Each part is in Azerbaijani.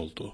oldu.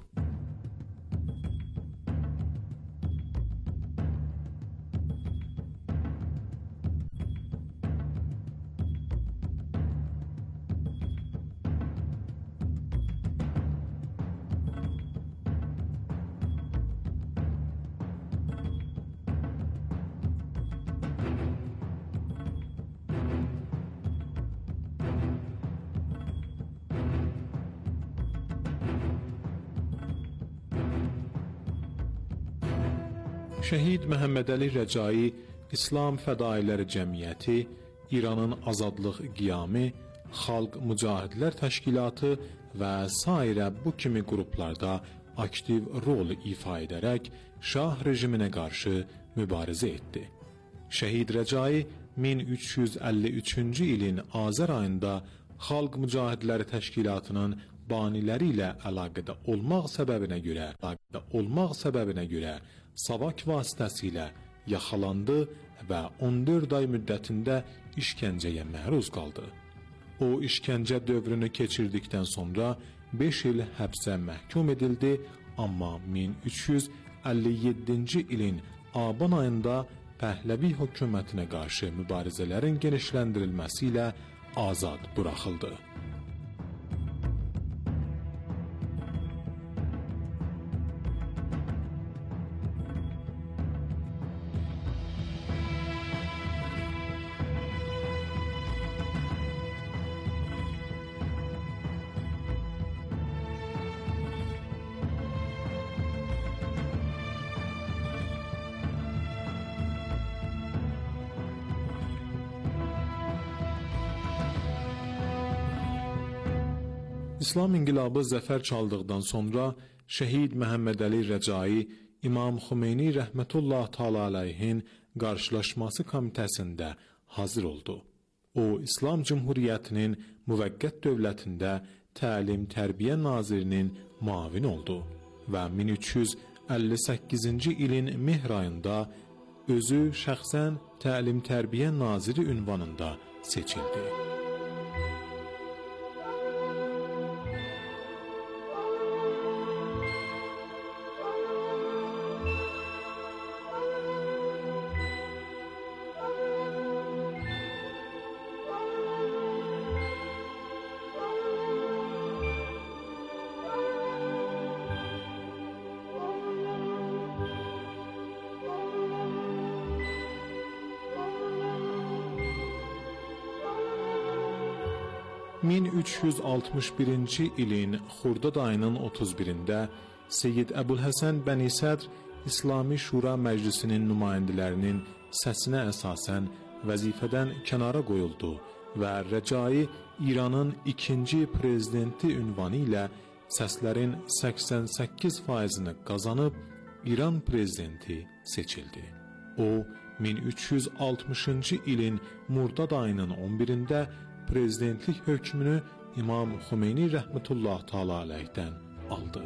Şəhid Məhəmməd Əli Rəcai İslam Fədailəri Cəmiyyəti, İranın Azadlıq Qiyamı, Xalq Mücahidlər Təşkilatı və sairə bu kimi qruplarda aktiv rol ifa edərək Şah rejiminə qarşı mübarizə etdi. Şəhid Rəcai 1353-cü ilin Azər ayında Xalq Mücahidləri Təşkilatının baniləri ilə əlaqədə olmaq səbəbinə görə savak vasitəsilə yaxalandı və 14 ay müddətində işgəncəyə məruz qaldı. O işgəncə dövrünü keçirdikdən sonra 5 il həbsə məhkum edildi, amma 1357-ci ilin Aban ayında Pəhləvi hökumətinə qarşı mübarizələrin genişləndirilməsi ilə azad buraxıldı. İslam inqilabı zəfər çaldıqdan sonra Şəhid Məhəmməd Əli Rəcai İmam Xümeyni rəhmətullah təala əleyhin qarşılaşması komitəsində hazır oldu. O, İslam Cümhuriyyətinin müvəqqət dövlətində Təlim-Tərbiyə Nazirinin müavini oldu və 1358-ci ilin mehr ayında özü şəxsən Təlim-Tərbiyə Naziri ünvanında seçildi. 1361-ci ilin Xurdad ayının 31-də Seyyid Əbülhəsən Bəni Sədr İslami Şura Məclisinin nümayəndələrinin səsinə əsasən vəzifədən kənara qoyuldu və Rəcai İranın ikinci prezidenti ünvanı ilə səslərin 88%-ni qazanıb İran prezidenti seçildi. O, 1360-cı ilin Murdad ayının 11-də prezidentlik hökmünü İmam Xümeyni rəhmətullah təala əleyhdən aldı.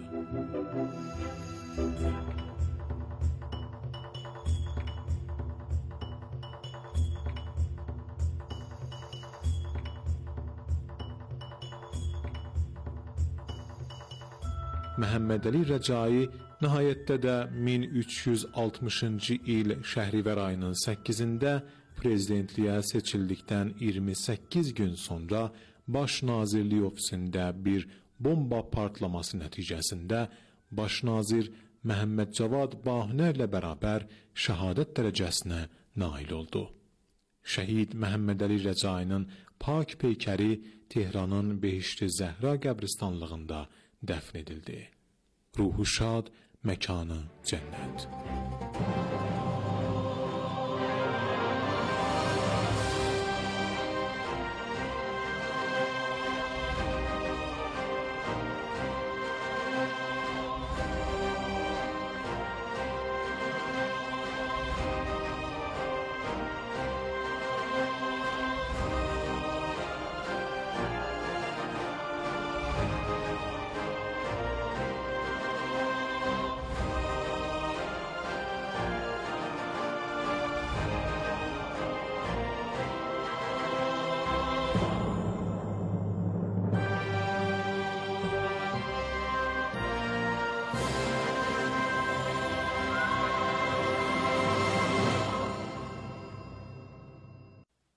Məhəmməd Əli Rəcai nəhayətdə də 1360-cı il Şəhrivər ayının 8-də prezidentliyə seçildikdən 28 gün sonra Baş Nazirlik ofisində bir bomba partlaması nəticəsində Baş Nazir Məhəmməd Cavad Bahunərlə bərabər şəhadət dərəcəsinə nail oldu. Şəhid Məhəmməd Əli Rəcainin pak peykəri Tehranın Behişti Zəhra qəbristanlığında dəfn edildi. Ruhu şad, məkanı cənnət.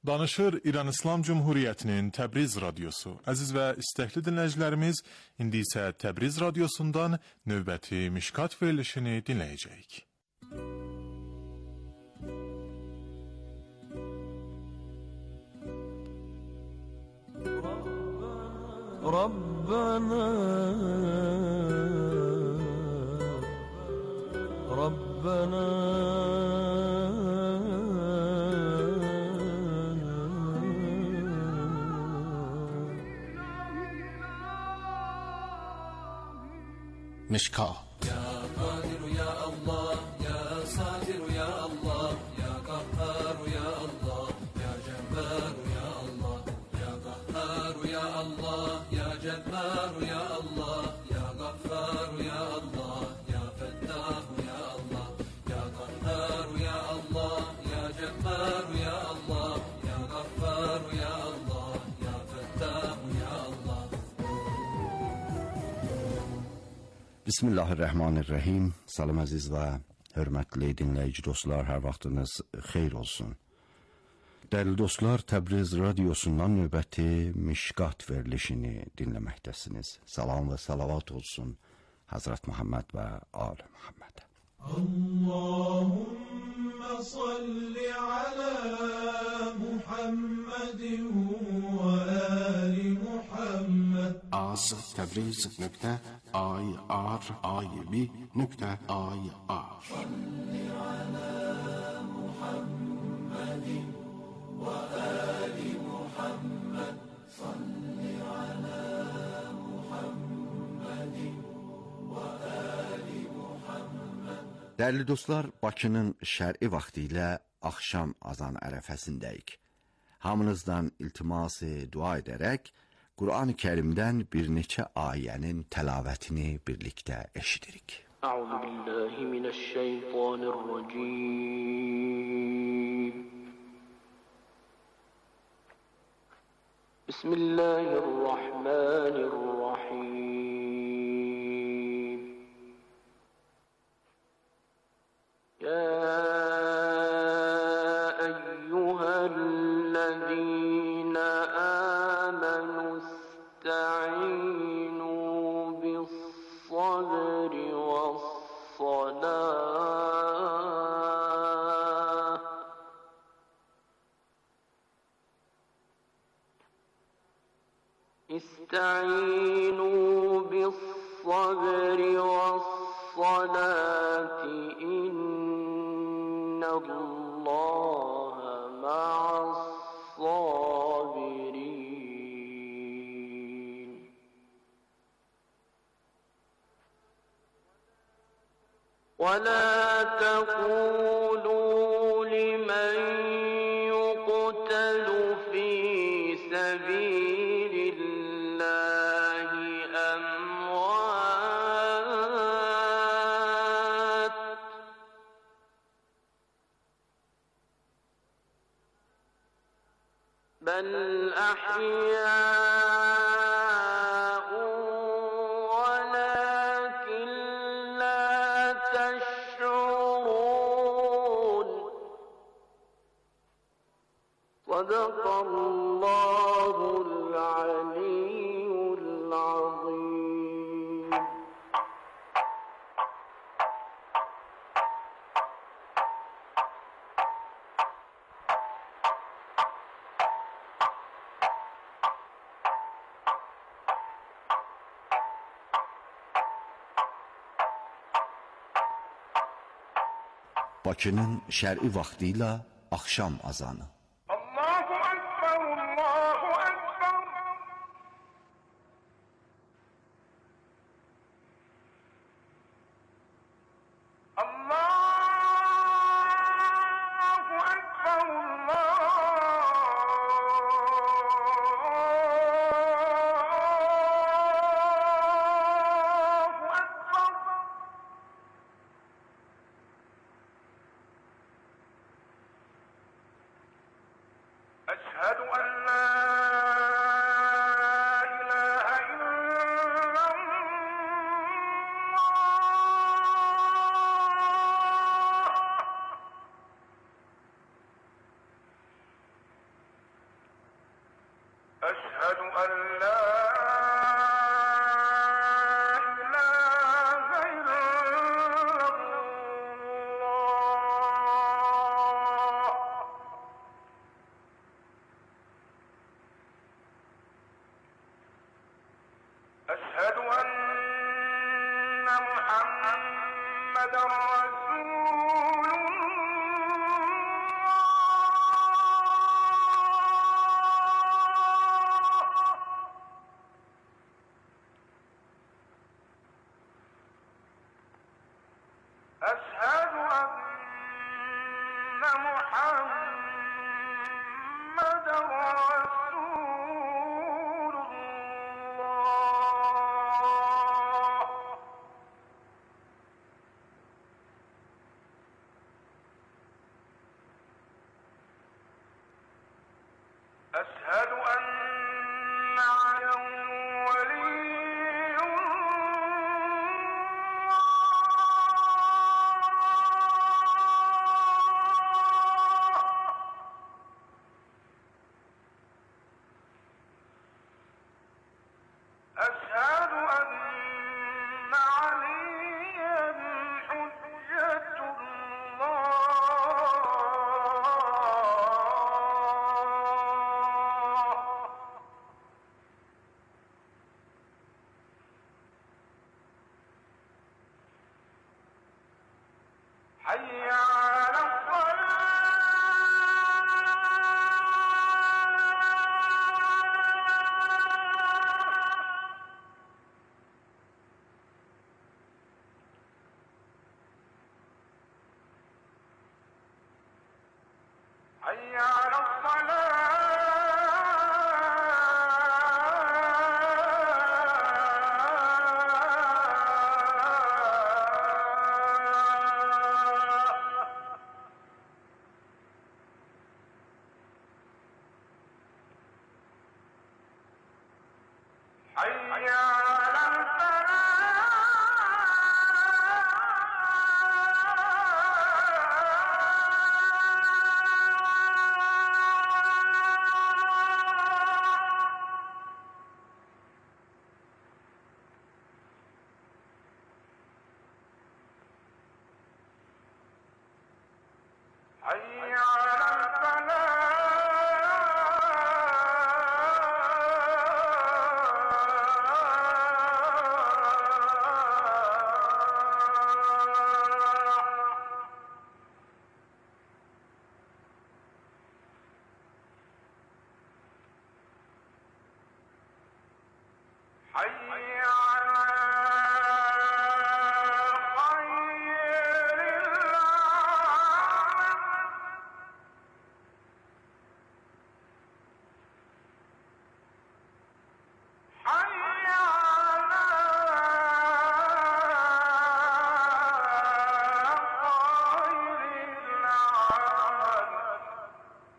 Danışır İran İslam Cumhuriyyətinin Təbriz radiosu. Əziz və istəkli dinləyicilərimiz, indi isə Təbriz radiosundan növbəti Mişkat verilişini dinləyəcəyik. Rabbana Rabbana مشكاة يا قادر يا الله يا ساتر يا الله يا قهار يا الله يا جبار يا الله يا قهار يا الله يا جبار يا الله يا غفار يا الله يا فتاح يا الله يا قهار يا الله يا جبار يا الله يا غفار يا الله يا فتاح يا الله. Bismillahirrahmanirrahim. Salam əziz və hörmətli dinləyici dostlar, hər vaxtınız xeyir olsun. Dəyərli dostlar, Təbriz radiosundan növbəti Mişkat verilişini dinləməkdəsiniz. Salam və salavat olsun Hazret Muhammed və Ali Muhammed. Allahümme salli ala Muhammedin ve ali Muhammed. Az Təbriz.ir.ir. Salli ala Muhammedin ve ali Muhammed. Salli ala Muhammedin ve ali Muhammed. Dəyərli dostlar, Bakının şər'i vaxtı ilə axşam azan ərəfəsindəyik. Hamınızdan iltiması dua edərək, Qur'an-ı Kərimdən bir neçə ayənin təlavətini birlikdə eşidirik. Əuzu billahi mineşşeytanirracim. Bismillahirrahmanirrahim. Ya eyyühellezîne âmenû ista'înû bis-sabri was-salâh. İsta'înû bis-sabri was-salâti innallâhe ma'as-sabirin. وَلَا تَقُولُوا لِمَنْ يُقْتَلُ فِي سَبِيلِ اللَّهِ أَمْوَاتٌ بَلْ أَحْيَاءٌ وَلَكِنْ لَا تَشْعُرُونَ. صدق الله العلي العظيم. Bakının şər'i vaxtı ilə axşam azanı. Allahu Ekber, Allahu Ekber. Allahu Ekber, Allahu Ekber. محمدا رسول أشهد أن محمدا رسول الله أشهد أن عليا ولي أشهد أن عليا حجة الله حي على حي على الصلاة حي على حي على حي على خير العمل حي على خير العمل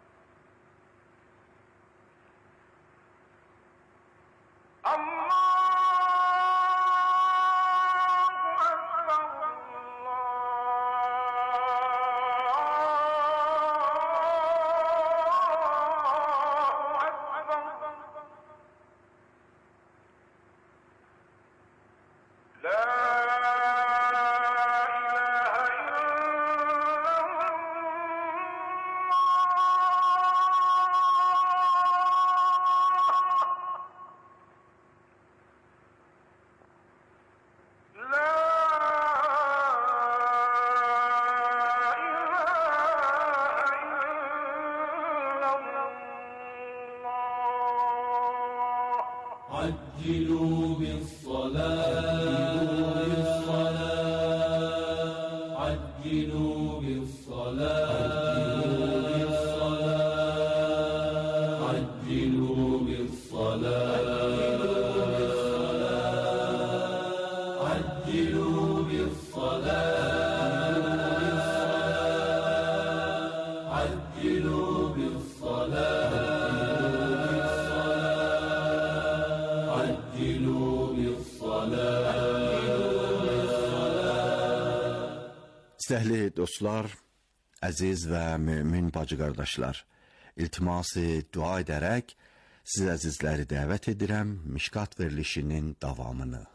عجلوا بالصلاة عجلوا بالصلاة عجلوا بالصلاة عجلوا بالصلاة عجلوا بالصلاة Istəkli dostlar, əziz və mömin bacı qardaşlar, iltiması dua edərək siz əzizləri dəvət edirəm Mişkat verilişinin davamını.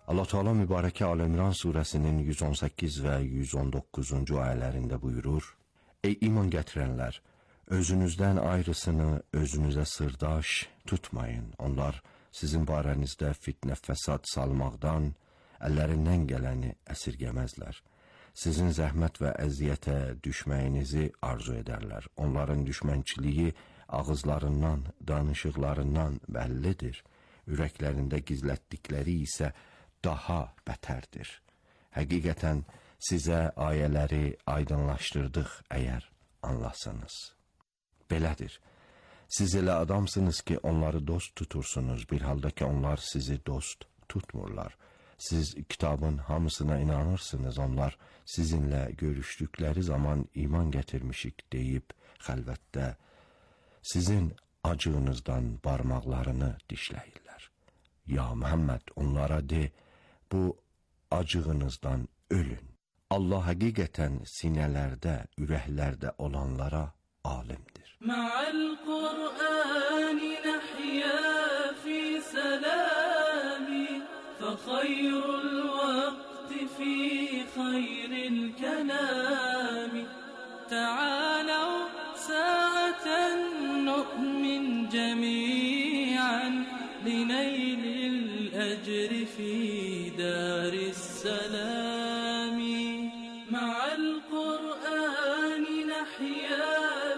Allah Teala mübarək Al-İmran surəsinin 118 və 119-cu ayələrində buyurur: Ey iman gətirənlər, özünüzdən ayrısını özünüzə sırdaş tutmayın. Onlar sizin barənizdə fitnə fəsad salmaqdan, əllərindən gələni əsirgəməzlər. Sizin zəhmət və əziyyətə düşməyinizi arzu edərlər. Onların düşmənçiliyi ağızlarından, danışıqlarından bəllidir. Ürəklərində gizlətdikləri isə daha bətərdir. Həqiqətən sizə ayələri aydınlaşdırdıq əgər anlasanız. Belədir. Siz elə adamsınız ki, onları dost tutursunuz, bir halda ki, onlar sizi dost tutmurlar. Siz kitabın hamısına inanırsınız, onlar sizinlə görüşdükləri zaman iman gətirmişik deyib xəlvətdə sizin acığınızdan barmaqlarını dişləyirlər. Ya Muhammed, onlara de, bu acığınızdan ölün. Allah həqiqətən sinələrdə, ürəklərdə olanlara alimdir. Ma'al Qur'ani nahya fi salami fa khayrul waqti fi khayril kalami ta'alaw sa'atan nu'min jami'an linaylil ajri fi daris salami ma'al Qur'ani nahya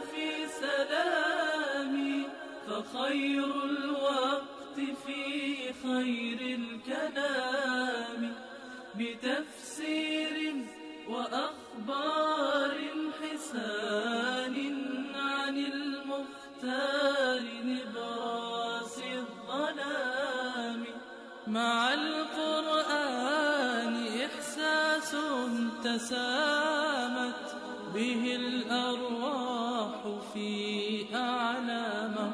خير الوقت في خير الكلام بتفسير وأخبار حسان عن المختار نبراس الظلام مع القرآن إحساس تسامت به الأرواح في أعلى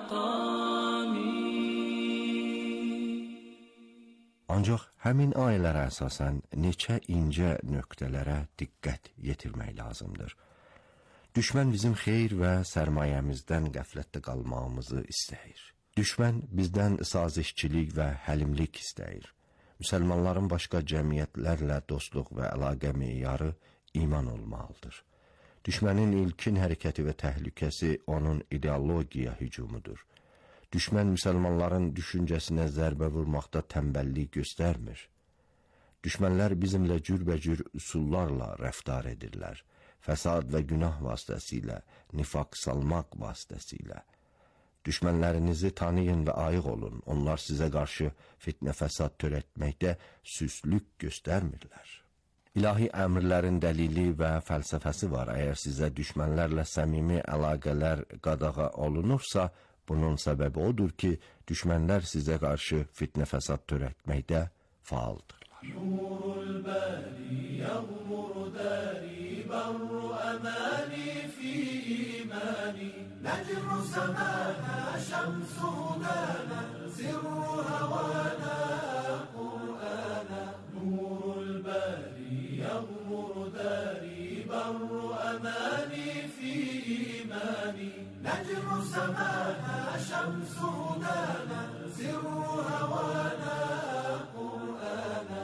Ancaq həmin ayələrə əsasən neçə incə nöqtələrə diqqət yetirmək lazımdır. Düşmən bizim xeyir və sərmayəmizdən qəflətdə qalmağımızı istəyir. Düşmən bizdən sazişçilik və həlimlik istəyir. Müsəlmanların başqa cəmiyyətlərlə dostluq və əlaqə meyarı iman olmalıdır. Düşmənin ilkin hərəkəti və təhlükəsi onun ideologiya hücumudur. Düşmən müsəlmanların düşüncəsinə zərbə vurmaqda tənbəllik göstərmir. Düşmənlər bizimlə cürbəcür üsullarla rəftar edirlər. Fəsad və günah vasitəsilə, nifaq salmaq vasitəsilə. Düşmənlərinizi tanıyın və ayıq olun. Onlar sizə qarşı fitnə fəsad törətməkdə süslük göstərmirlər. İlahi əmrlərin dəlili və fəlsəfəsi var. Əgər sizə düşmənlərlə səmimi əlaqələr qadağa olunursa, bunun səbəbi odur ki, düşmənlər sizə qarşı fitnə fəsad törətməkdə fəaldırlar. Nurul bari yağmur dari barru amani fi imani necru semana şemsu dana sirru havana Qur'ana Nurul bari yağmur dari barru amani fi imani necru semana şemsu dana sirru havana Qur'ana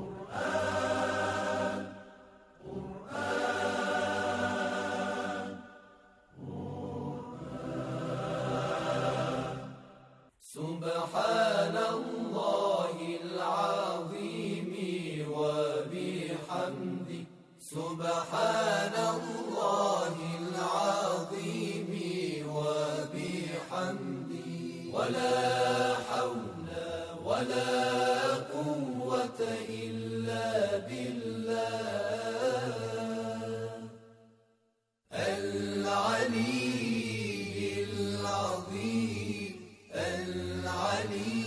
سبحان الله العظيم وبحمده سبحان الله العظيم وبحمده ولا حول ولا قوة إلا بالله العلي العظيم العلي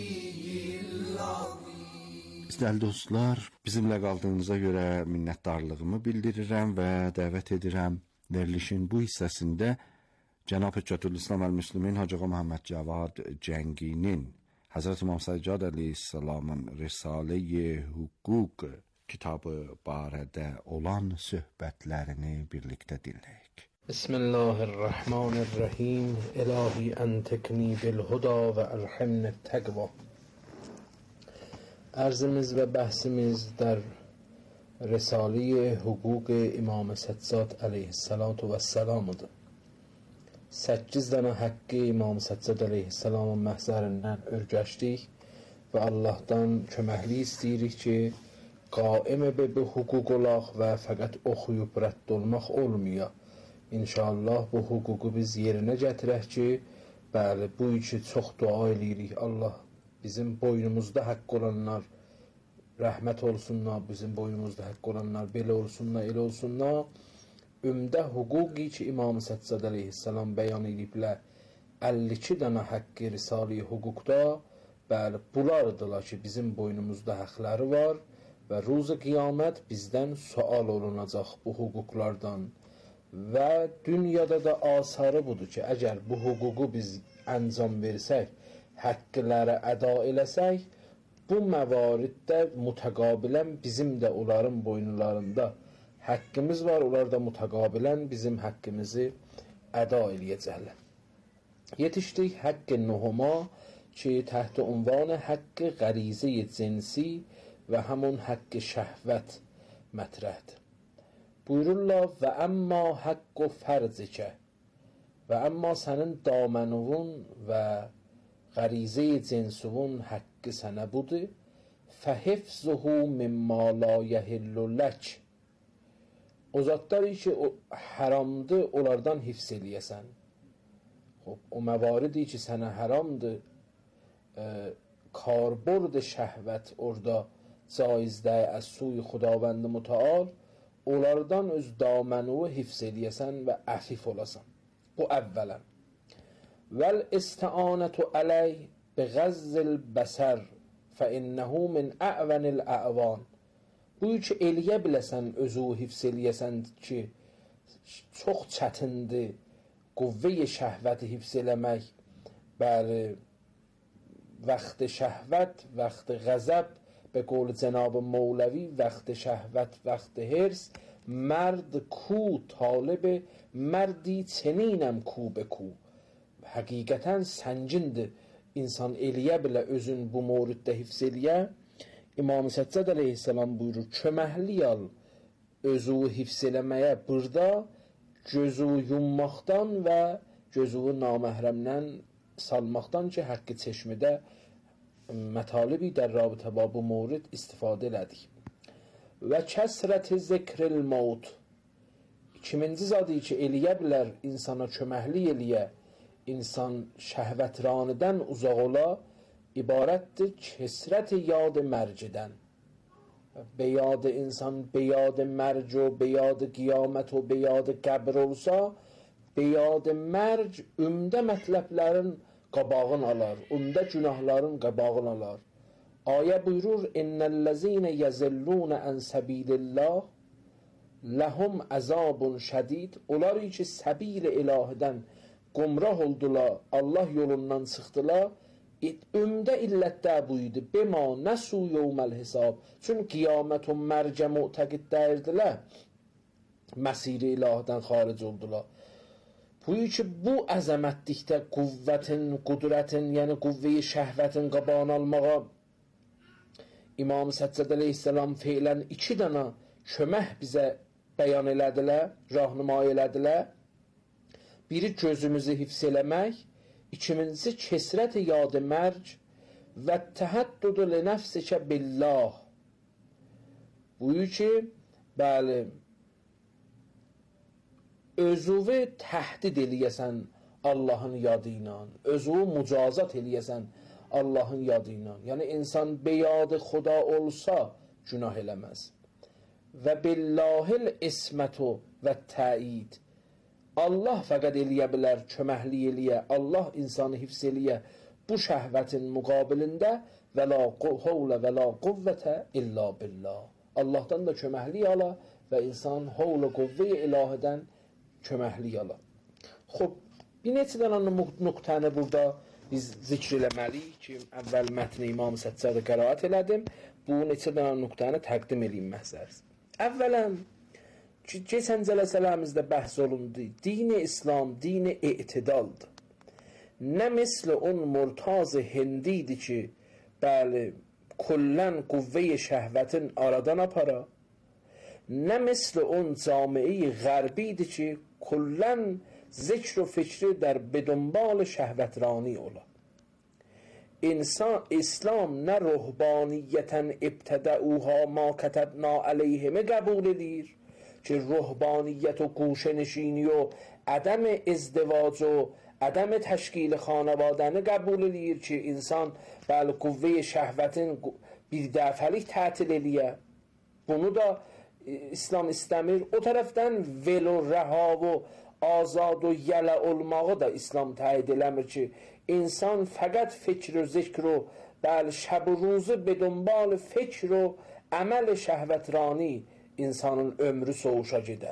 العظيم. Dəyərli dostlar, bizimlə qaldığınıza görə minnətdarlığımı bildirirəm və dəvət edirəm. Verilişin bu hissəsində Cənab Hüccətülislam əl-Müslimin Hacı Məhəmməd Cavad Cənginin Həzrət İmam Səccad əleyhissalamın Risalə-i Hüquq kitabı barədə olan söhbətlərini birlikdə dinləyək. Bismillahirrahmanirrahim. İlahi entekni bil huda ve elhimni tegva. عرضimiz و بحثimiz در رساله حقوق İmam Səccad əleyhissalatu vəssalamudur. 8 dənə haqqı İmam Səccad əleyhissalamın məhzərindən örgəşdik və Allahdan köməklik istəyirik ki, qaimə bu hüquq olaq və fəqət oxuyub rədd olmaq olmuyor. İnşallah bu hüququ biz yerinə gətirək ki, bəli, bu üçün çox dua edirik. Allah bizim boynumuzda haqq olanlar rəhmət olsunlar, bizim boynumuzda haqq olanlar belə olsunlar, elə olsunlar. Ümdə hüquqi ki, İmam Səccad əleyhissalam bəyan ediblər, 52 dənə haqqı risali hüquqda, bəli, bunlardılar ki, bizim boynumuzda haqları var və ruzu qiyamət bizdən sual olunacaq bu hüquqlardan. Və dünyada da asarı budur ki, əgər bu hüququ biz əncam versək, haqqları əda eləsək, bu məvariddə mütəqabilən bizim də onların boyunlarında haqqımız var, onlar da mütəqabilən bizim haqqımızı əda eləyəcəklər. Yetişdik haqqı nuhuma ki, təhti ünvanı haqqı qərize-i cinsi və həmun haqqı şəhvət mətrəhdir. Buyururlar və əmma haqqı fərzikə və əmma sənin damənuvun və qərize-i cinsuvun haqqı sənə budur. Fəhifzuhu mimma la yəhillu lək. O zatları ki, o haramdır, onlardan hifz eləyəsən. O məvaridi ki, sənə haramdır, karbord şəhvət orada caizdə əs-suy xudavənd mütəal, onlardan öz damənuvu hifz eləyəsən və əfif olasan. Bu əvvələn. Vəl istianətu ələy biğəzzil bəsər fəinnəhu min əvənil əvan. Bu ki, eləyə biləsən, özü hifz eləyəsən ki, çox çətindir quvvəyi şəhvəti hifz eləmək. Bəli, vaxtı şəhvət, vaxtı qəzəb, به قول جناب مولوی وقت شهوت وقت حرص مرد کو طالب مردی çeninəm ku به ku. Həqiqətən səncindir insan eləyə bilə özün bu mövriddə hifz eləyə. İmam Səccad əleyhissalam buyurur, köməkli al özü hifz eləməyə burada gözü yummaqdan və gözü naməhrəmdən salmaqdan ki, haqqı çeşmədə مطالبی در رابطه با bu مورد استفاده elədik. Və kəsrət zikril maut. İkinci zadı ki, eləyə bilər insana köməkli eləyə, insan şəhvətranıdan uzaq ola, ibarətdir kəsrət yad mərcidən. Beyad insan, beyad mərc و beyad qiyamət و beyad qəbr olsa, beyad mərc ümdə mətləblərin qabağın alar, ümdə günahların qabağın alar. Ayə buyurur, İnnəl-ləzinə yəzillunə ən səbilillah ləhum əzabun şədid. Onlar ki, səbil-i ilahidən qumrah oldular, Allah yolundan çıxdılar. Ümdə illətdə buydu, bima nəsu yevməl hesab. Çünki qiyamət o mərcə mütəqid dəyirdilər, məsiri ilahidən xaric oldular. Buyur ki, bu əzəmətlikdə qüvvətin, qudrətin, yəni qüvvəyi şəhvətin qabağını almağa İmam Səccad əleyhissalam feylən 2 dənə kömək bizə bəyan elədilər, rahnuma elədilər. Biri gözümüzü hifz eləmək, ikincisi kəsrət-i yad-ı mərc və təhəddudu li nəfsikə billah. Buyur ki, bəli, özüvü təhdid eləyəsən Allahın yadı ilə, özüvü mücazat eləyəsən Allahın yadı ilə. Yəni, insan beyadı xuda olsa, günah eləməz. Və billahil ismətu və təid. Allah fəqət eləyə bilər, köməkli eləyə, Allah insanı hifz eləyə bu şəhvətin müqabilində və la havlə və la quvvətə illa billah. Allahdan da köməkli ala və insan havlə quvvəyə ilahidən köməkli ala. Xob, bir neçə dənə nöqtəni burada biz zikr eləməliyik ki, əvvəl mətni İmam Səccadı qəraət elədim, bu neçə dənə nöqtəni təqdim eləyim məhzəriz. Əvvələn, ki, keçən cələsələrimizdə bəhs olundu, dini İslam, dini etidaldır. Nə misli on murtaz hindidir ki, bəli, کلن قوه شهوتین aradan apara نه مثل اون جامعه غربیده که کلن ذکر و فکر در به دنبال شهوترانی اولا انسان اسلام نه رهبانیتن ابتدعوها ما کتبنا علیهم قبول دیر که رهبانیت و گوشه‌نشینی و عدم ازدواج و عدم تشکیل خانوادانه قبول دیر که انسان بل قوه şəhvətin bir dəfəlik tətil eləyə bunu da İslam istəmir. O tərəfdən velo, rəha və azad و yələ olmağı da İslam təyid eləmir ki insan fəqət fikr و zikr و بل şəb و ruzu به دنبال fikr و əməl şəhvətrani insanın ömrü soğuşa gedə.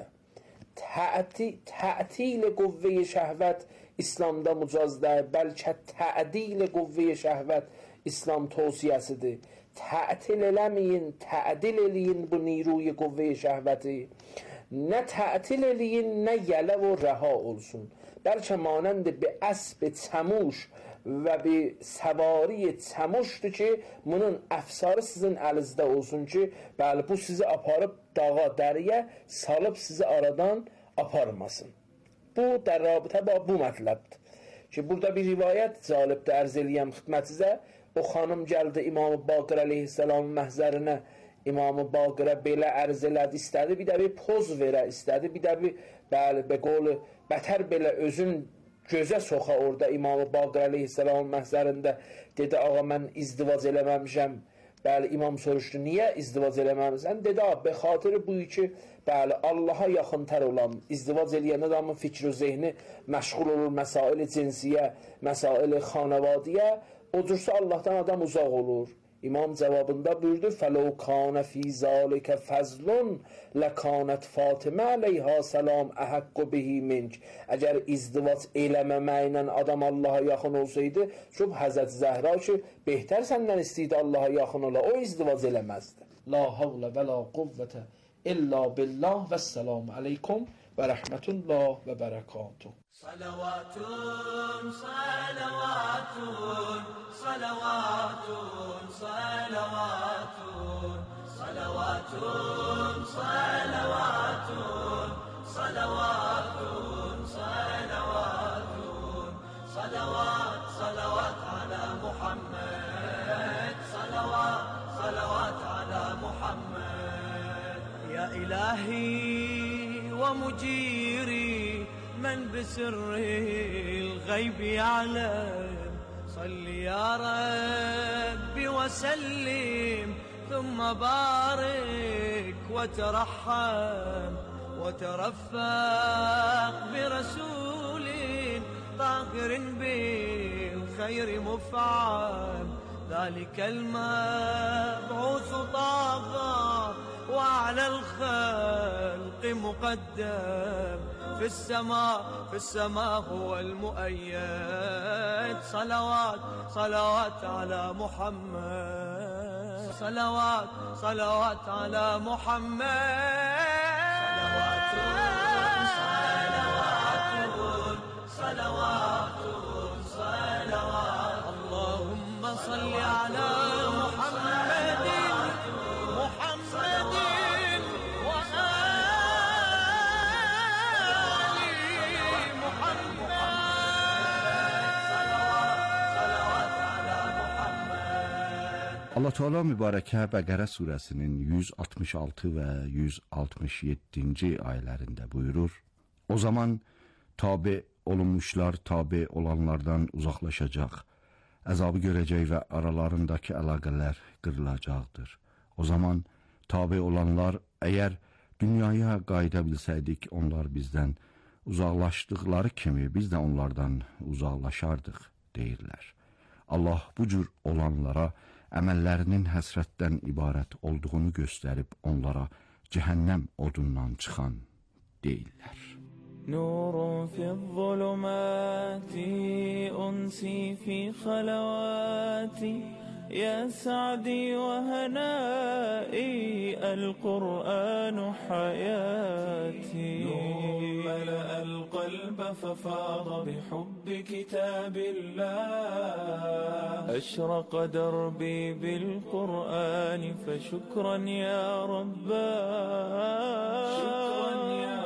Tətil quvve şəhvət İslamda mücazdır, bəlkə tədil quvve şəhvət İslam tavsiyəsidir. Tətil eləməyin, tədil eləyin bu نیروی قوه şəhvəti. نه تعطیل eləyin, nə یله و رها olsun. بلکه مانند به اسب çəmuş və bir səvari çəmuşdur ki, bunun əfsarı sizin əlinizdə olsun ki, bəli bu sizi aparıb dağa, dəriyə salıb sizi aradan aparmasın. Bu در رابطه با bu mətləbdir. Ki burada bir rivayət cəlibdir, ərz eləyəm xidmətinizə. O xanım gəldi İmam Baqir əleyhissalam məhzərinə. İmam Baqirə belə ərz elədi, istədi bir də bir poz verə, istədi bir də bir bəli be qolu bətər belə özün gözə soxa orada İmam Baqir əleyhissalam məhzərində dedi ağa mən izdivac eləməmişəm. Bəli imam soruşdu niyə izdivac eləməmisən? Dedi be xatir bu ki bəli Allaha yaxıntar olan izdivac eləyən adamın fikri və zehni məşğul olur məsail cinsiyə, məsail xanavadiyə, otursa Allahdan adam uzaq olur. İmam cavabında buyurdu فَلَوْ كَانَ فِي ذَلِكَ فَضْلٌ لَكَانَتْ فَاطِمَةُ عَلَيْهَا سَلَامُ أَحَقُّ بِهِ مِنْكَ. Əgər izdivac eləməməklə adam Allaha yaxın olsaydı, çox Həzrət Zəhra ki, behter səndən istəyirdi Allaha yaxın ola, o izdivac eləməzdi. La havlə və la quvvətə illa billah və səlamu aleykum və rəhmətullah və bərəkatuh. صلواتun صلواتun صلواتun صلواتun صلواتun صلواتun صلواتun صلواتun صلوات صلوات على محمد صلوات صلوات على محمد يا إلهي ومجيري من بسر الغيب يعلم صل يا ربي وسلم ثم بارك وترحم وترفق برسول طاهر بالخير مفعم ذلك المبعوث طاغى وعلى الخلق مقدم في السماء هو المؤيد صلوات صلوات على محمد صلوات صلوات على محمد صلوات صلوات اللهم صل على محمد Allah Teala mübarəkə Bəqərə surəsinin 166 və 167-ci ayələrində buyurur: O zaman tabe olunmuşlar tabe olanlardan uzaqlaşacaq, əzabı görəcək və aralarındakı əlaqələr qırılacaqdır. O zaman tabe olanlar əgər dünyaya qayıda bilsəydik, onlar bizdən uzaqlaşdıqları kimi biz də onlardan uzaqlaşardıq deyirlər. Allah bu cür olanlara əməllərinin həsrətdən ibarət olduğunu göstərib onlara cəhənnəm odundan çıxan deyirlər. نور في الظلمات أنسي في خلواتي يا سعدي وهنائي القرآن حياتي. نور ملأ القلب ففاض بحب كتاب الله. أشرق دربي بالقرآن فشكرا يا رباه. شكرا يا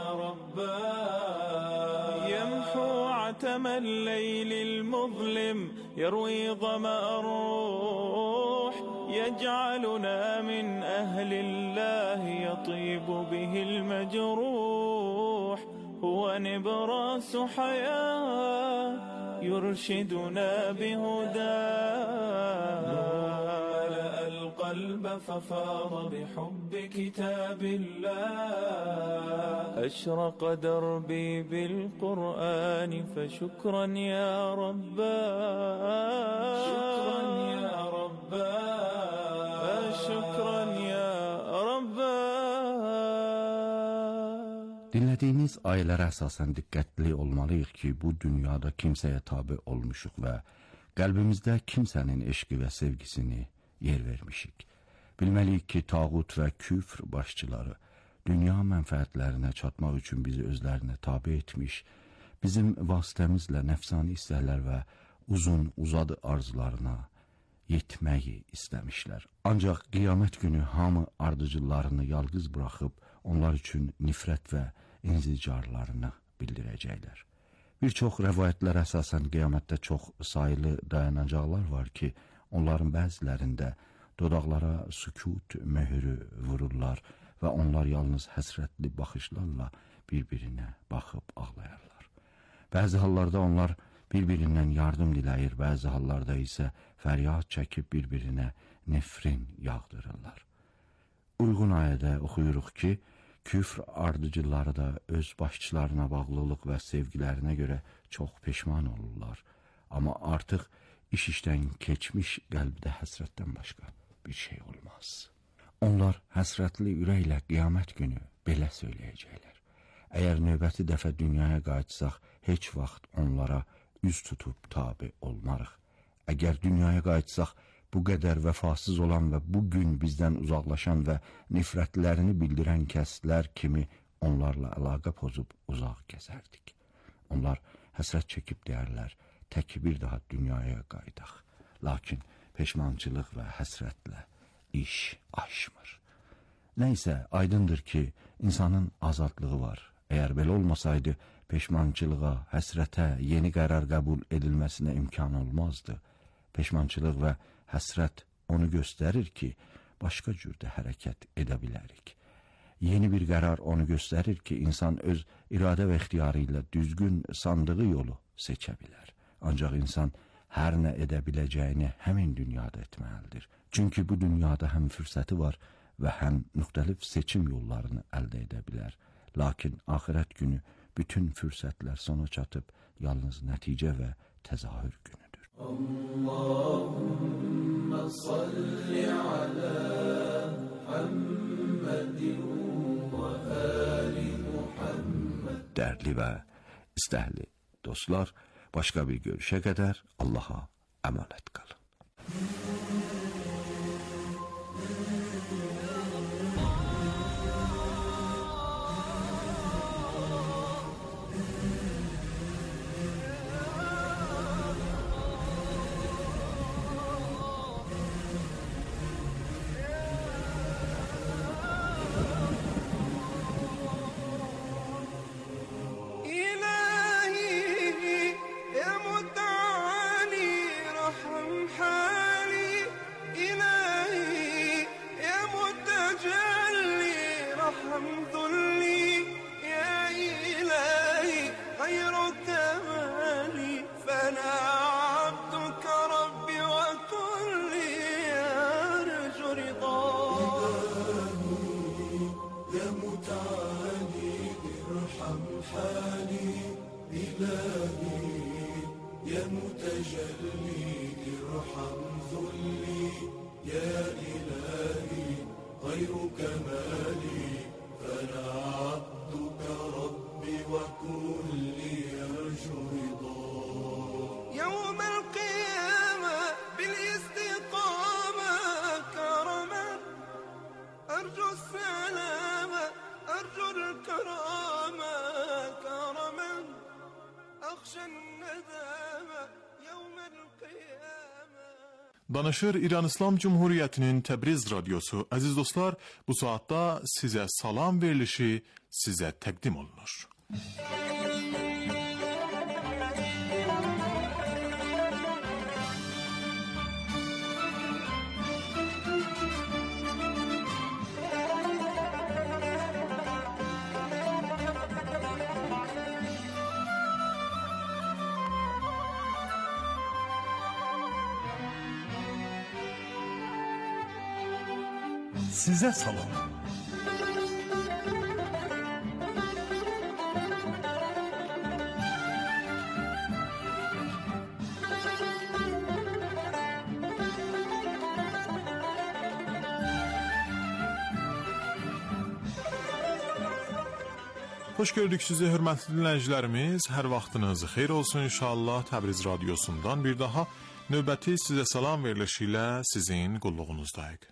رباه. يمحو عتم الليل المظلم، يروي ظمأ الروح، يجعلنا من أهل الله، يطيب به المجروح. هو نبراس حياة يرشدنا بهداه. ملأ القلب ففاض بحب كتاب الله. أشرق دربي بالقرآن فشكرا يا رباه. شكرا يا رباه. شكرا يا رباه. Dinlədiyiniz ayələrə əsasən diqqətli olmalıyıq ki, bu dünyada kimsəyə tabe olmuşuq və qəlbimizdə kimsənin eşqi və sevgisini yer vermişik. Bilməliyik ki, tağut və küfr başçıları dünya mənfəətlərinə çatmaq üçün bizi özlərinə tabe etmiş, bizim vasitəmizlə nəfsani istəklər və uzadı arzularına yetməyi istəmişlər. Ancaq qiyamət günü hamı ardıcıllarını yalqız buraxıb, onlar üçün nifrət və inzicarlarını bildirəcəklər. Bir çox rəvayətlər əsasən qiyamətdə çox sayılı dayanacaqlar var ki, onların bəzilərində dodaqlara sükut möhürü vururlar və onlar yalnız həsrətli baxışlarla bir-birinə baxıb ağlayarlar. Bəzi hallarda onlar bir-birindən yardım diləyir, bəzi hallarda isə fəryad çəkib bir-birinə nefrin yağdırırlar. Uyğun ayədə oxuyuruq ki, küfr ardıcıları da öz başçılarına bağlılıq və sevgilərinə görə çox peşman olurlar. Amma artıq iş işdən keçmiş qəlbdə həsrətdən başqa bir şey olmaz. Onlar həsrətli ürəklə qiyamət günü belə söyləyəcəklər. Əgər növbəti dəfə dünyaya qayıtsaq, heç vaxt onlara üz tutub tabi olmarıq. Əgər dünyaya qayıtsaq, bu qədər vəfasız olan və bu gün bizdən uzaqlaşan və nifrətlərini bildirən kəslər kimi onlarla əlaqə pozub uzaq gəzərdik. Onlar həsrət çəkib deyərlər, tək bir daha dünyaya qayıdaq. Lakin peşmançılıq və həsrətlə iş aşmır. Nəysə, aydındır ki, insanın azadlığı var. Əgər belə olmasaydı, peşmançılığa, həsrətə, yeni qərar qəbul edilməsinə imkan olmazdı. Peşmançılıq və həsrət onu göstərir ki, başqa cürdə hərəkət edə bilərik. Yeni bir qərar onu göstərir ki, insan öz iradə və ixtiyarı ilə düzgün sandığı yolu seçə bilər. Ancaq insan hər nə edə biləcəyini həmin dünyada etməlidir. Çünki bu dünyada həm fürsəti var və həm müxtəlif seçim yollarını əldə edə bilər. Lakin axirət günü bütün fürsətlər sona çatıb, yalnız nəticə və təzahür günüdür. Allahümme salli ala Muhammedin və ali Muhammed. Dərli və istəhli dostlar, başqa bir görüşə qədər Allaha əmanət qalın. يوم القيامة بالاستقامة أرجو السلامة أرجو الكرامة كرما أخشى الندامة يوم القيامة. Danışır İran İslam Cumhuriyyətinin Təbriz radiosu. Əziz dostlar, bu saatda sizə salam verilişi sizə təqdim olunur. Sizə salam. Xoş gördük sizi, hörmətli dinləyicilərimiz. Hər vaxtınız xeyir olsun inşallah. Təbriz radiosundan bir daha növbəti sizə salam verilişi ilə sizin qulluğunuzdayıq.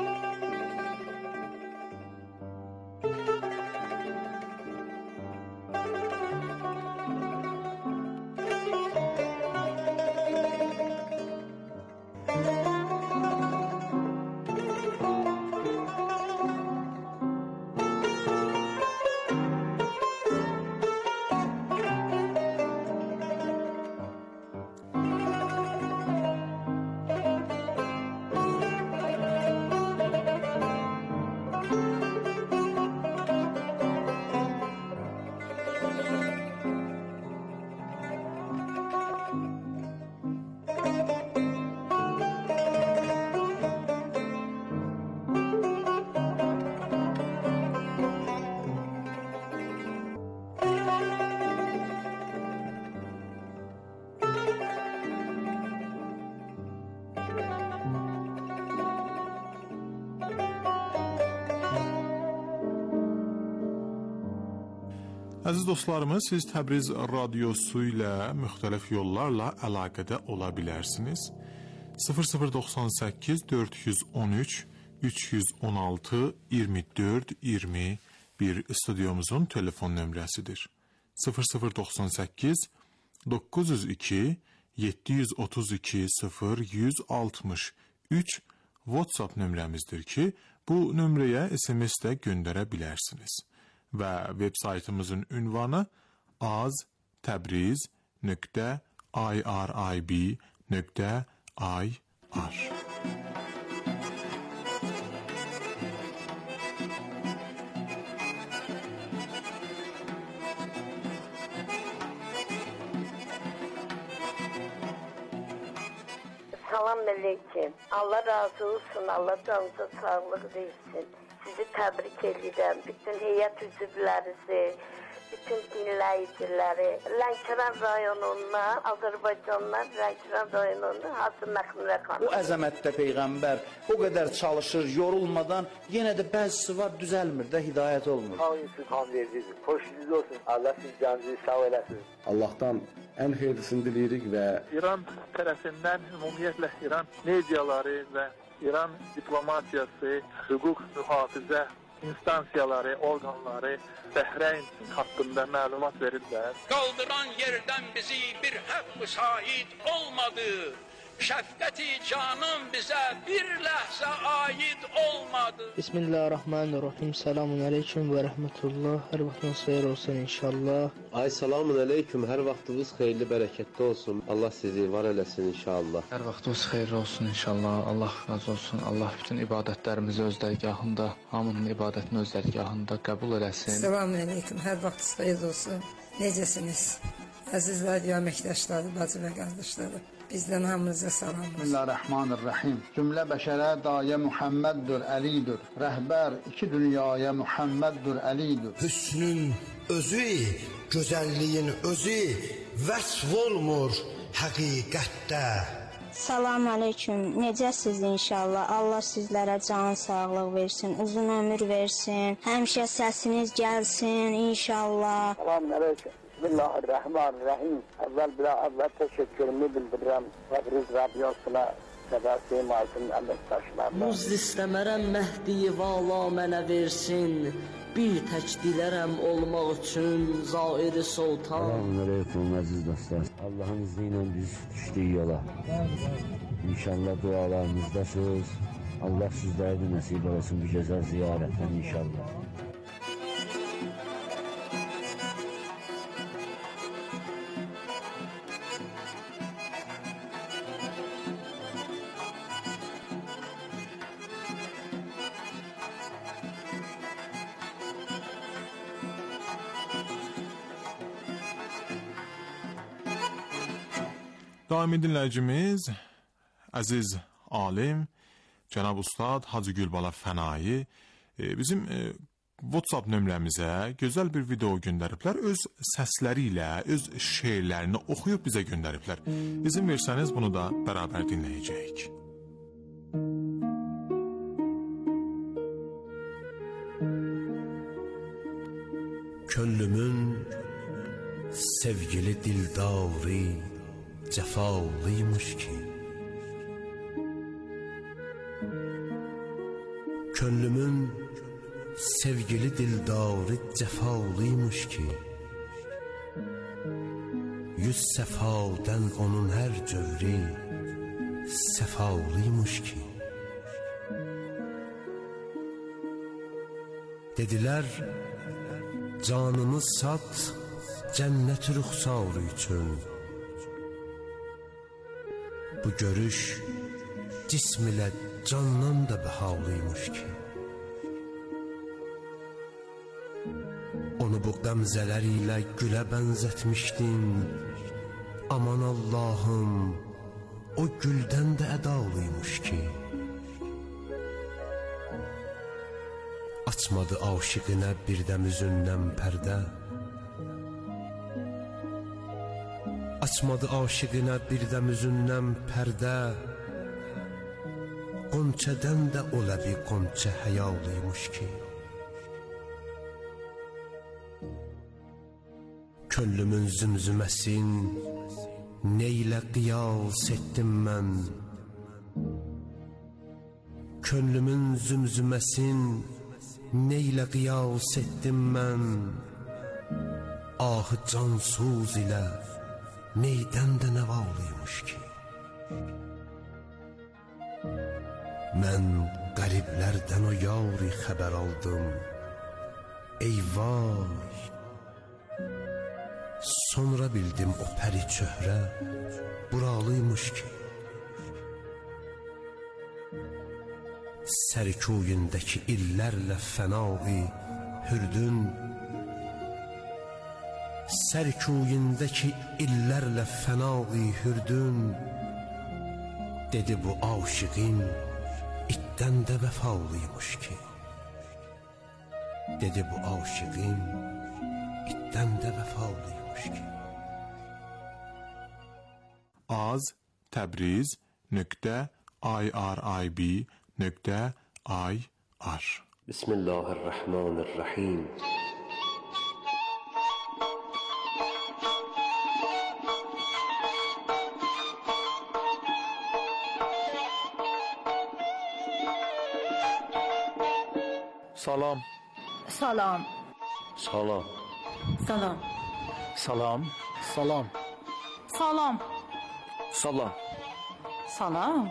Əziz dostlarımız, siz Təbriz radiosu ilə müxtəlif yollarla əlaqədə ola bilərsiniz. 0098 413 316 24 21 studiomuzun telefon nömrəsidir. 0098 902 732 0163 WhatsApp nömrəmizdir ki, bu nömrəyə SMS də göndərə bilərsiniz. Və web saytımızın ünvanı aztabriz.irib.ir. Salam aleyküm. Allah razı olsun. Allah canınıza sağlıq versin. Sizi təbrik edirəm. Bütün heyət üzvlərinizi, bütün dinləyiciləri, Lənkəran rayonundan, Azərbaycandan Lənkəran rayonundan Hacı Məxmurə xanım. Bu əzəmətdə Peyğəmbər o qədər çalışır, yorulmadan, yenə də bəzisi var, düzəlmir də, hidayət olmur. Hamınızın hamvericidir. Xoşunuz olsun. Allah siz canınızı sağ eləsin. Allah'tan en hayırlısını dileyirik ve İran tərəfindən ümumiyyətlə İran mediaları və İran diplomatiyası, hüquq mühafizə instansiyaları, orqanları Bəhreyn haqqında məlumat verirlər. Qaldıran yerdən bizi bir həqqü şahid olmadı. Şəfqəti canım bizə bir ləhzə aid olmadı. Bismillahirrahmanirrahim. Selamun aleyküm və rəhmətullah. Hər vaxtınız xeyir olsun inşallah. Ay selamun aleyküm. Hər vaxtınız xeyirli, bərəkətli olsun. Allah sizi var eləsin inşallah. Hər vaxtınız xeyirli olsun inşallah. Allah razı olsun. Allah bütün ibadətlərimizi öz dərgahında, hamının ibadətini öz dərgahında qəbul eləsin. Selamun aleyküm. Hər vaxtınız xeyir olsun. Necəsiniz? Əziz radio əməkdaşları, bacı və qardaşları. Bizdən hamınıza salam. Bismillahirrahmanirrahim. Cümlə bəşərə dayə Muhammeddur, Əlidir. Rəhbər iki dünyaya Muhammeddur, Əlidir. Hüsnün özü, gözəlliyin özü vəsf olmur həqiqətdə. Salam aleyküm. Necəsiz inşallah? Allah sizlərə can sağlıq versin, uzun ömür versin. Həmişə səsiniz gəlsin inşallah. Salam aleyküm. Bismillahirrahmanirrahim. Əvvəl teşekkürümü bildirirəm Təbriz Radyosuna, müstəqə Seymartın əməkdaşlarına. Muzd istəmərəm Məhdi vala mənə versin. Bir tək dilərəm olmaq üçün Zair-i Sultan. Selamünaleyküm əziz dostlar. Allah'ın izni ilə biz düşdük yola. İnşallah dualarınızdasınız. Allah sizlərə də nəsib olsun bu gözəl ziyarətdən inşallah. Daimi dinləyicimiz, əziz alim, Cənab Ustad Hacı Gülbala Fənai bizim WhatsApp nömrəmizə gözəl bir video göndəriblər. Öz səsləri ilə, öz şeirlərini oxuyub bizə göndəriblər. İzin versəniz bunu da bərabər dinləyəcəyik. Könlümün sevgili dildarı cəfalıymış ki, könlümün sevgili dildarı cəfalıymış ki, yüz səfadən onun hər cövri səfalıymış ki, dedilər canımı sat cənnət rüxsarı üçün. Bu görüş cism ilə candan da bəhalıymış ki, onu bu qəmzələr ilə gülə bənzətmişdin. Aman Allahım, o güldən də ədalıymış ki, açmadı aşiqinə birdəm üzündən pərdə, açmadı aşiqinə birdəm üzündən pərdə, qonçədən də o ləbi qonçə həyalıymış ki, könlümün zümzüməsin neylə qiyas etdim mən, könlümün zümzüməsin neylə qiyas etdim mən, ahı cansuz ilə neydən də nəvalıymış ki, mən qəriblərdən o yari xəbər aldım. Eyvay, sonra bildim o pəri çöhrə buralıymış ki, sərkuyundakı illərlə fənai hürdün, sərkuyundakı illərlə fənai hürdün, dedi bu aşiqin itdən də vəfalıymış ki, dedi bu aşiqin itdən də vəfalıymış ki. az.təbriz.irib.ir Bismillahirrahmanirrahim. Salam. Salam. Salam. Salam. Salam. Salam. Salam. Salam. Salam.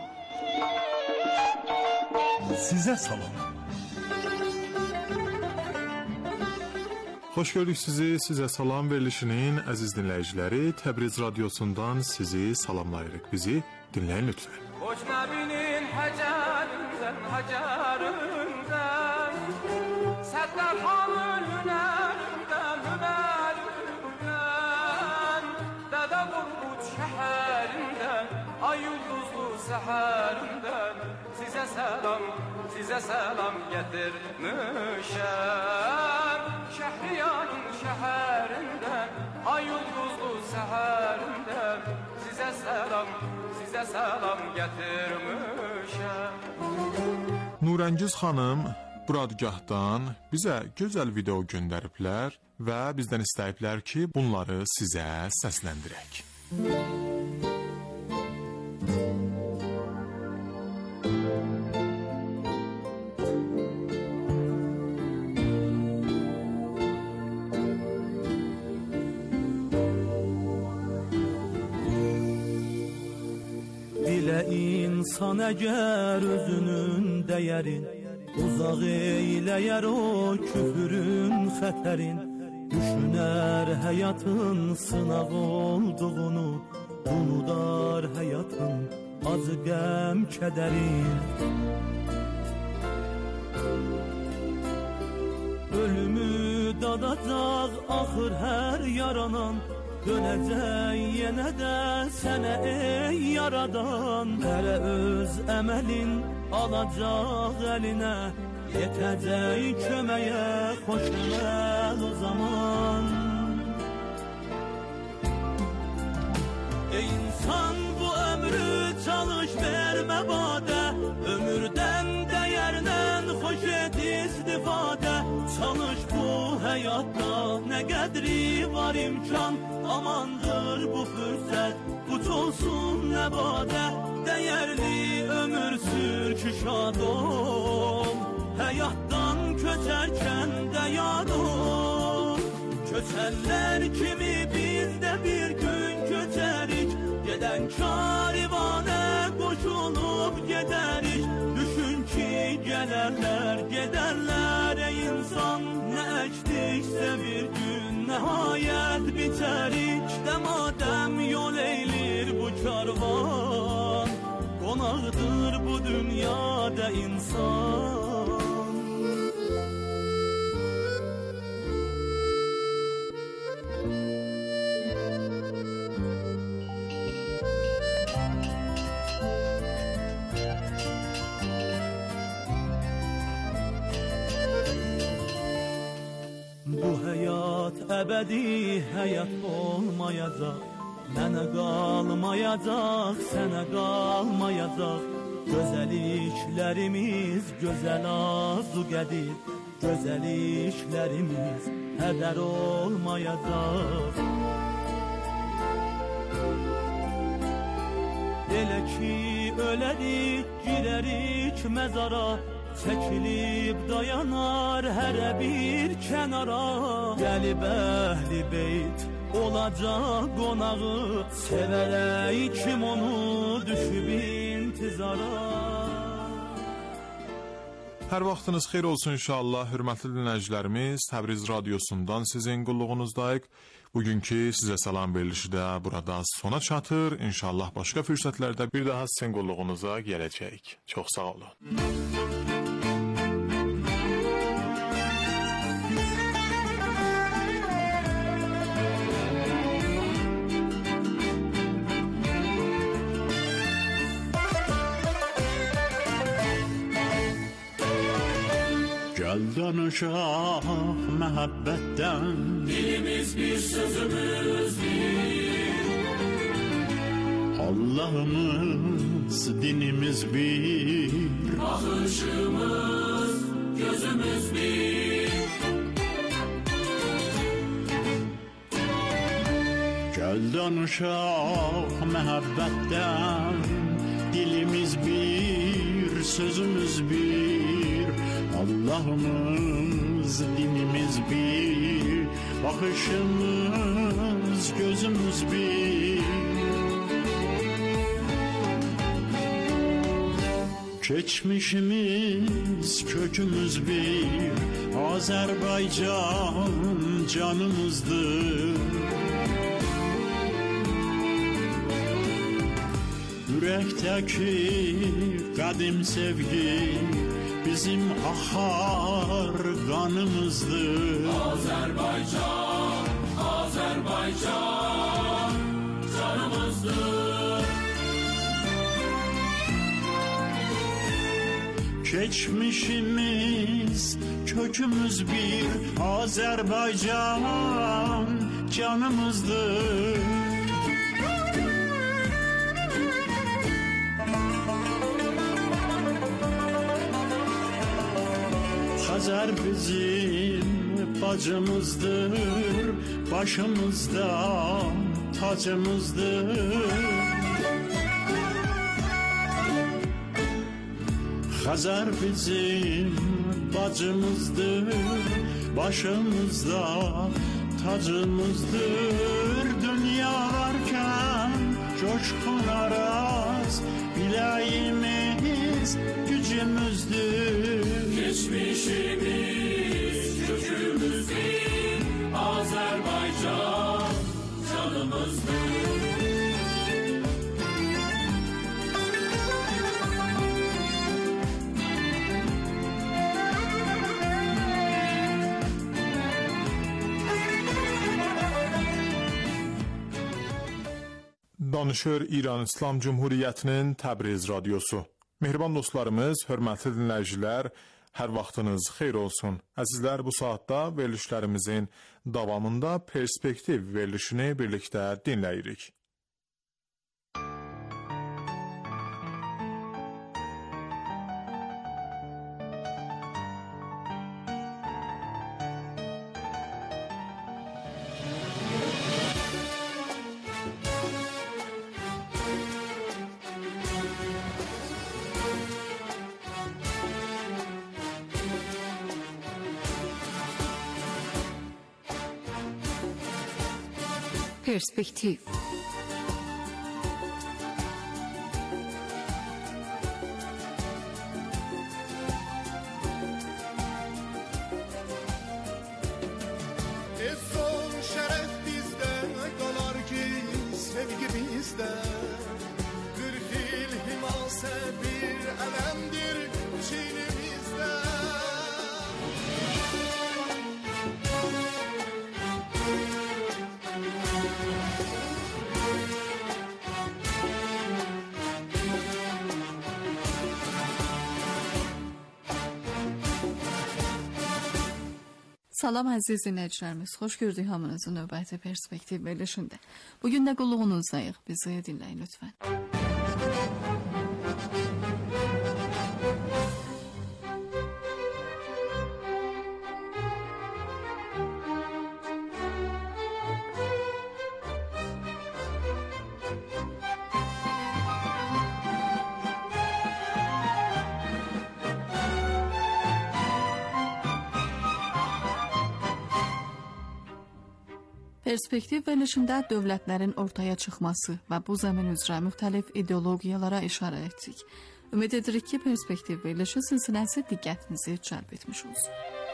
Sizə salam. Xoş gördük sizi. Sizə salam verilişinin əziz dinləyiciləri, Təbriz radiosundan sizi salamlayırıq. Bizi dinləyin lütfen. Hoş Nəbinin həcərindən, həcərindən, Səttarxanın hünərindən, hünərindən, Dədə Qorqud şəhərindən, ay ulduzlu səhərindən, sizə səlam gətirmişəm. Şəhriyarın şəhərindən, ay ulduzlu səhərindən, sizə səlam gətirmişəm. Nurəngiz xanım Buradgahdan bizə gözəl video göndəriblər və bizdən istəyiblər ki, bunları sizə səsləndirək. insan əgər özünün dəyərin uzaq eyləyər o küfürün xətərin, düşünər həyatın sınaq olduğunu, unudar həyatın acı qəm kədərin. Ölümü dadacaq axır hər yaranan, dönəcək yenə də sənə ey yaradan. Hələ öz əməlin alacaq əlinə, yetəcək köməyə xoş əməl o zaman. Ey insan bu ömrü çalış vermə badə, ömürdən dəyərdən xoş et istifadə. Çalış bu həyatda nə qədri var imkan, amandır bu fürsət, uç olsun nə badə. Dəyərli ömür sür ki şad ol, həyatdan köçərkən də yad ol. Köçərlər kimi biz də bir gün köçərik, gedən karivanə qoşulub gedərik. Düşün ki gələrlər, gedərlər ey insan, nə əkdiksə bir gün nəhayət bitərik. Dəmadəm yol eylir bu karvan, qonaqdır bu dünyada insan. Bu həyat əbədi həyat olmayacaq, mənə qalmayacaq, sənə qalmayacaq. Gözəliklərimiz gözəl azuqədir, gözəliklərimiz hədər olmayacaq. Elə ki ölərik, girərik məzara, çəkilib dayanar hərə bir kənara. Gəlib əhli beyt olacaq qonağı, sevərək kim onu düşüb intizara. Hər vaxtınız xeyir olsun inşallah, hörmətli dinləyicilərimiz. Təbriz radiosundan sizin qulluğunuzdayıq. Bugünkü sizə salam verilişi də burada sona çatır. İnşallah başqa fürsətlərdə bir daha sizin qulluğunuza gələcəyik. Çox sağ olun. Gel danışaq məhəbbətdən, dilimiz bir, sözümüz bir. Allah'ımız, dinimiz bir, bakışımız, gözümüz bir. Gel danışaq məhəbbətdən, dilimiz bir, sözümüz bir. Allah'ımız, dinimiz bir, bakışımız, gözümüz bir. Geçmişimiz, kökümüz bir, Azerbaycan canımızdır. Yürekteki kadim sevgi bizim ahar kanımızdır. Azerbaycan, Azerbaycan canımızdır. Geçmişimiz, kökümüz bir, Azerbaycan canımızdır. Xəzər bizim bacımızdır, başımızda tacımızdır. Xəzər bizim bacımızdır, başımızda tacımızdır. Dünya varken coşkun araz, bile geleceğimiz gücümüzdür. Geçmişimiz kökümüzdür, Azerbaycan canımızdır. Danışır İran İslam Cumhuriyyətinin Təbriz radiosu. Mehriban dostlarımız, hörmətli dinləyicilər, hər vaxtınız xeyir olsun. Əzizlər, bu saatda verilişlərimizin davamında perspektiv verilişini birlikdə dinləyirik. Perspektiv. Son şeref bizde kalar ki sevgi bizde. 40 yıl himase bir elemdir çiğnimizde. Salam əziz dinləyicilərimiz, xoş gördük hamınızı növbəti perspektiv verilişində. Bugün də qulluğunuzdayıq, bizi dinləyin lütfən. Perspektiv verilişində dövlətlərin ortaya çıxması və bu zəmin üzrə müxtəlif ideologiyalara işarə etdik. Ümid edirik ki, perspektiv verilişi silsiləsi diqqətinizi cəlb etmiş olsun.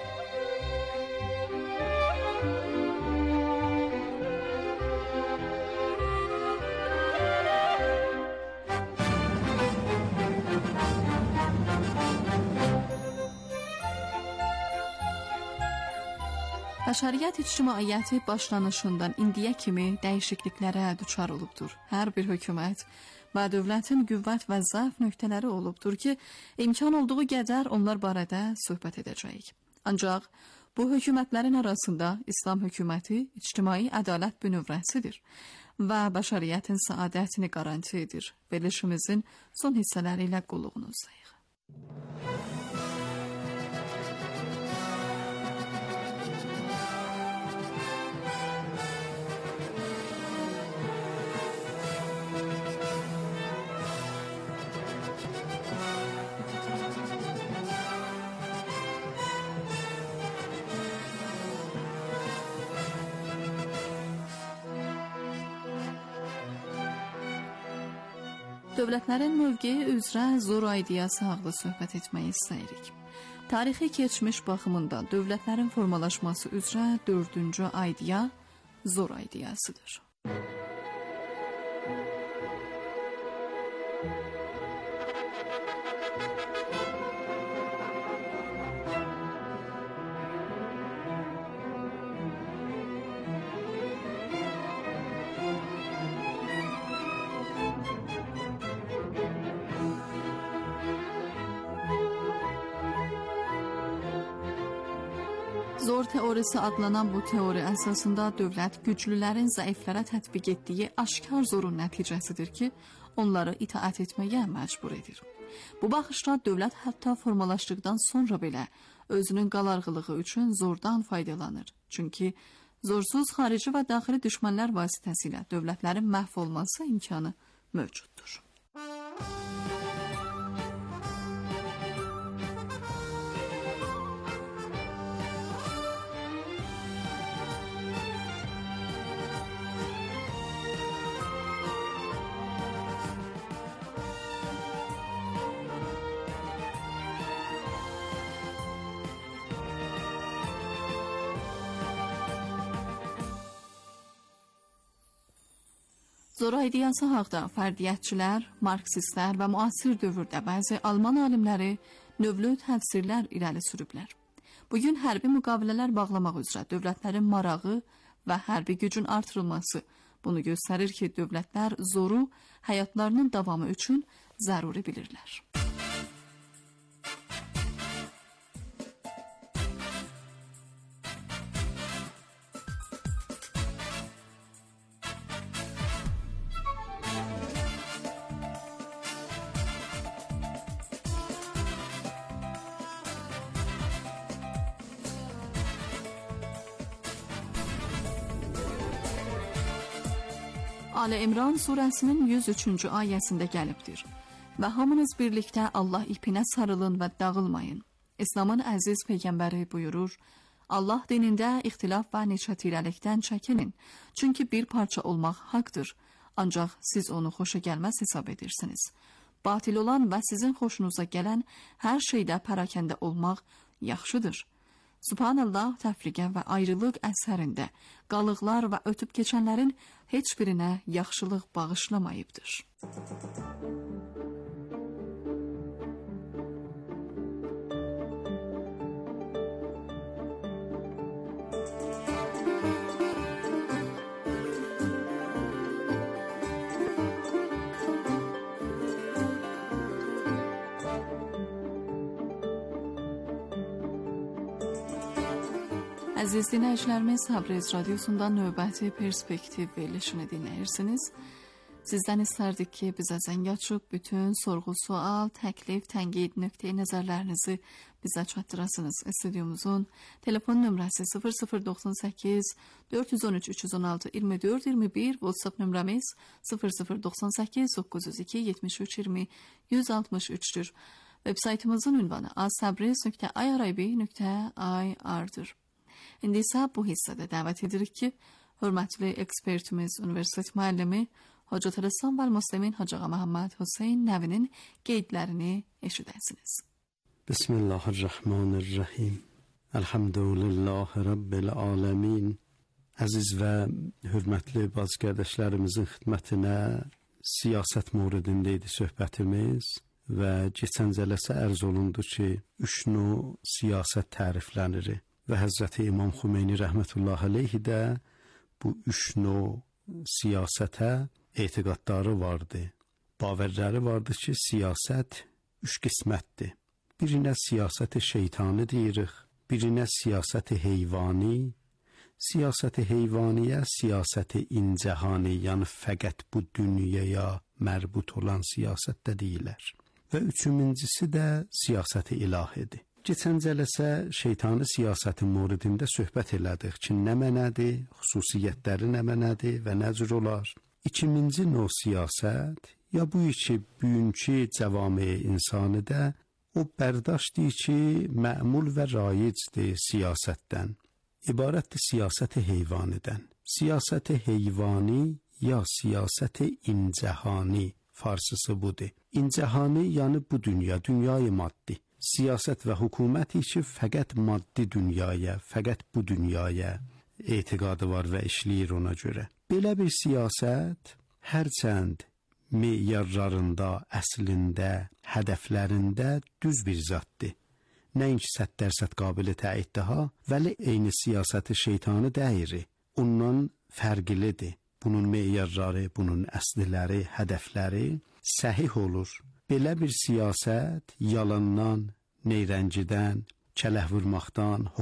Bəşəriyyət ictimaiyyəti başlanışından indiyə kimi dəyişikliklərə düçar olubdur. Hər bir hökumət və dövlətin qüvvət və zəif nöqtələri olubdur ki, imkan olduğu qədər onlar barədə söhbət edəcəyik. Ancaq bu hökumətlərin arasında İslam hökuməti ictimai ədalət bünövrəsidir və bəşəriyyətin səadətini qaranti edir. Verilişimizin son hissələri ilə qulluğunuzdayıq. Dövlətlərin mövqeyi üzrə Zora ideyası haqda söhbət etməyi istəyirik. Tarixi keçmiş baxımından dövlətlərin formalaşması üzrə 4-cü ideya Zora ideyasıdır. Zor teorisi adlanan bu teori əsasında dövlət güclülərin zəiflərə tətbiq etdiyi aşkar zorun nəticəsidir ki, onları itaat etməyə məcbur edir. Bu baxışla dövlət hətta formalaşdıqdan sonra belə özünün qalarğılığı üçün zordan faydalanır. Çünki zorsuz xarici və daxili düşmənlər vasitəsilə dövlətlərin məhv olması imkanı mövcuddur. Zora ideyası haqda fərdiyyətçilər, marksistlər və müasir dövrdə bəzi Alman alimləri növlü təfsirlər irəli sürüblər. Bugün hərbi müqavilələr bağlamaq üzrə dövlətlərin marağı və hərbi gücün artırılması bunu göstərir ki, dövlətlər zoru həyatlarının davamı üçün zəruri bilirlər. Ali İmran surəsinin 103-cü ayəsində gəlibdir. Və hamınız birlikdə Allah ipinə sarılın və dağılmayın. İslamın əziz peyğəmbəri buyurur, Allah dinində ixtilaf və neçətirəlikdən çəkinin. Çünki bir parça olmaq haqdır. Ancaq siz onu xoşa gəlməz hesab edirsiniz. Batil olan və sizin xoşunuza gələn hər şeydə pərakəndə olmaq yaxşıdır. Subhanallah təfriqə və ayrılıq əsərində qalıqlar və ötüb keçənlərin heç birinə yaxşılıq bağışlamayıbdır. Əziz dinləyicilərimiz, Təbriz radiosundan növbəti perspektiv verilişini dinləyirsiniz. Sizdən istərdik ki, bizə zəng açıb bütün sorğu, sual, təklif, tənqid, nöqteyi nəzərlərinizi bizə çatdırasınız. Stüdyomuzun telefon nömrəsi 0098 413 316 24 21, WhatsApp nömrəmiz 0098 902 73 20 163'dür. Web saytımızın ünvanı aztabriz.irib.ir-dır. İndi isə bu hissədə dəvət edirik ki, hörmətli ekspertimiz, universitet müəllimi Hacı Rəssam və Müslimin Hacı Məhəmməd Hüseyn Nəvinin qeydlərini eşidəsiniz. Bismillahirrahmanirrahim. Elhamdülillahi Rabbil aləmin. Əziz və hörmətli bacı qardaşlarımızın xidmətinə siyasət mövzusunda idi söhbətimiz və keçən cələsə ərz olundu ki, 3 növ siyasət təriflənir. Və Həzrəti İmam Xümeyni rəhmətullahi aleyhi də bu 3 növ siyasətə etiqadları vardı. Baverləri vardı ki, siyasət 3 qismətdir. Birinə siyasət-i şeytani deyirik, birinə siyasət-i heyvani, siyasət-i heyvaniyə siyasət-i incəhani, yəni fəqət bu dünyaya mərbut olan siyasət də deyilər. Və üçüncüsü də siyasət-i ilahidir. Keçən cələsə şeytani siyasətin mövzusunda söhbət elədik ki, nə mənədir, xüsusiyyətləri nə mənədir və nə cür olar. İkinci növ siyasət, ya bu ki, bugünkü cəvamə insanidə o bərdاشtdir ki, məmul və rayicdir siyasətdən. İbarətdir siyasət-i heyvanidən. Siyasət-i heyvani ya siyasət-i incəhani, farsısı budur. İncəhani yəni bu dünya, dünyayı maddi. Siyasət və hökumət ki, fəqət maddi dünyaya, fəqət bu dünyaya etiqadı var və işləyir ona görə. Belə bir siyasət hərçənd meyarlarında, əslində, hədəflərində düz bir zatdır. Nəinki 100% qabili təiddiha, vəli eyni siyasəti şeytanı dəyiri. Ondan fərqlidir. Bunun meyarları, bunun əsliləri, hədəfləri səhih olur. Belə bir siyasət yalandan, neyrəngidən, kələh vurmaqdan,